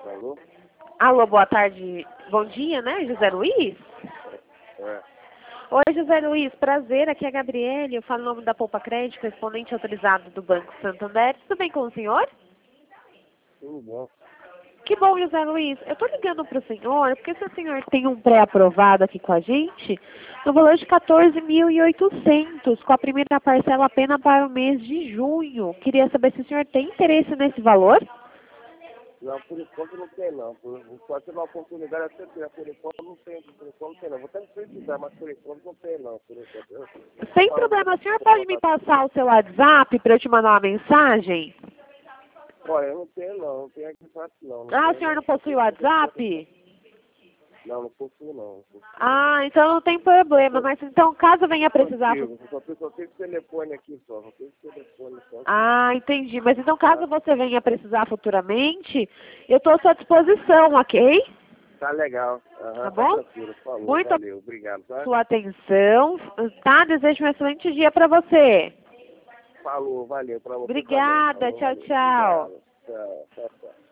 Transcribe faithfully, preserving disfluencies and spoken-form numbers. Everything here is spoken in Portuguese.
Alô? Alô, boa tarde. Bom dia, né, José Luiz? É. Oi, José Luiz, prazer, aqui é a Gabriele, eu falo em nome da Poupa Crédito, correspondente autorizado do Banco Santander. Tudo bem com o senhor? Tudo bom. Que bom, José Luiz. Eu estou ligando para o senhor, porque se o senhor tem um pré-aprovado aqui com a gente, no valor de quatorze mil e oitocentos, com a primeira parcela apenas para o mês de junho. Queria saber se o senhor tem interesse nesse valor? Não, por enquanto não tem não. Por, pode ter uma oportunidade até ter, por enquanto não tem, por enquanto não tem não. Vou até precisar, mas por enquanto não tem não. Por enquanto. Eu, Sem falo, problema, o senhor pode me passar o seu WhatsApp para eu te mandar uma mensagem? olha, eu não tenho não, não tenho aqui fácil não. não Ah, o tenho, senhor não. não possui o WhatsApp? Não, não possuo não. Não possuo. Ah, então não tem problema, mas então caso venha precisar... Antigo, só tenho, só tenho esse telefone aqui só, só tenho esse telefone só. Ah, entendi. Mas então caso você venha precisar futuramente, eu estou à sua disposição, ok? Tá legal. Aham, Tá tá bom? tranquilo. Falou, Muito valeu, obrigado, tá? sua atenção, tá? Desejo um excelente dia para você. Falou, valeu pra você Obrigada, também. Falou, tchau, valeu. tchau. Obrigado. Tchau, tchau, tchau.